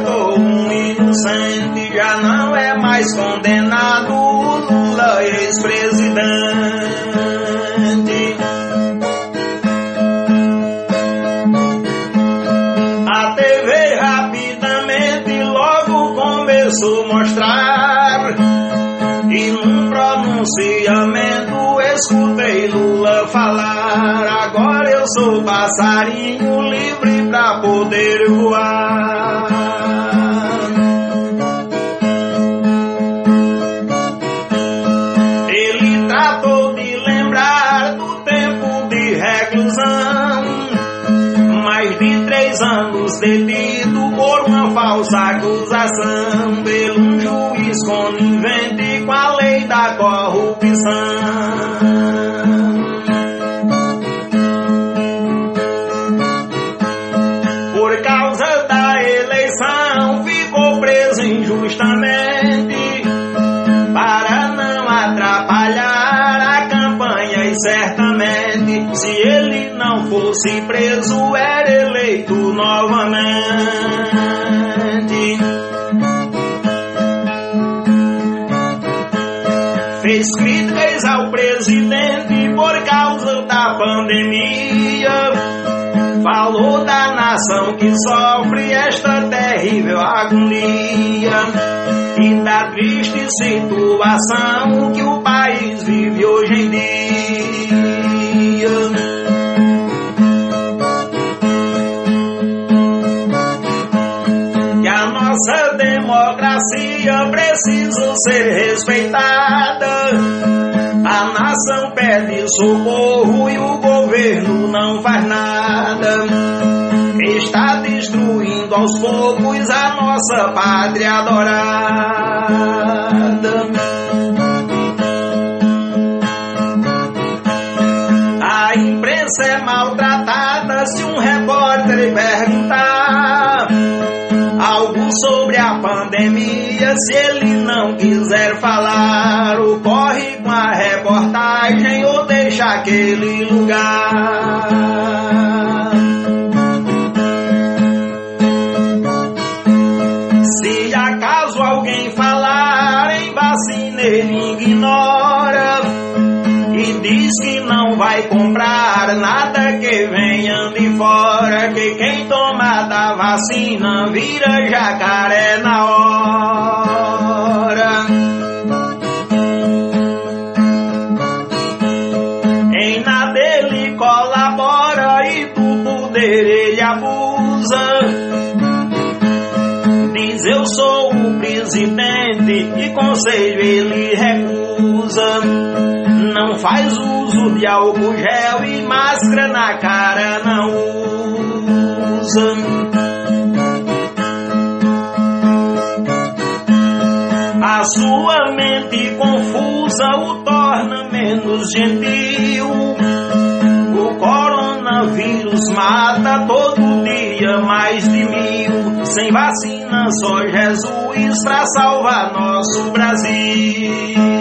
libertou um inocente, já não é mais condenado o Lula, ex-presidente. A TV rapidamente logo começou a mostrar, e num pronunciamento escutei Lula falar: agora eu sou passarinho livre pra poder voar. Ele tratou de lembrar do tempo de reclusão, mais de 3 anos detido por uma falsa acusação, pelo um juiz conivente com a lei da corrupção. Por causa da eleição ficou preso injustamente, para não atrapalhar a campanha, e certamente se ele não fosse preso era eleito novamente. Fez críticas ao presidente por causa da pandemia, falou da nação que sofre esta terrível agonia e da triste situação que o país vive hoje em dia. Que a nossa democracia precisa ser respeitada. A nação pede socorro e o governo não faz nada. Está destruindo aos poucos a nossa pátria adorada. A imprensa é maltratada. Se um repórter perguntar algo sobre a pandemia, se ele não quiser falar, ou corre com a reportagem ou deixa aquele lugar. Se acaso alguém falar em vacina, ele ignora e diz que não vai comprar nada que venha de fora, que quem toma da vacina vira jacaré na hora. Em nada ele colabora e do poder ele abusa. Diz eu sou o presidente e conselho ele recusa. Não faz uso de álcool gel e máscara na cara não usa. A sua mente confusa o torna menos gentil. O coronavírus mata todo dia mais de 1000. Sem vacina só Jesus pra salvar nosso Brasil.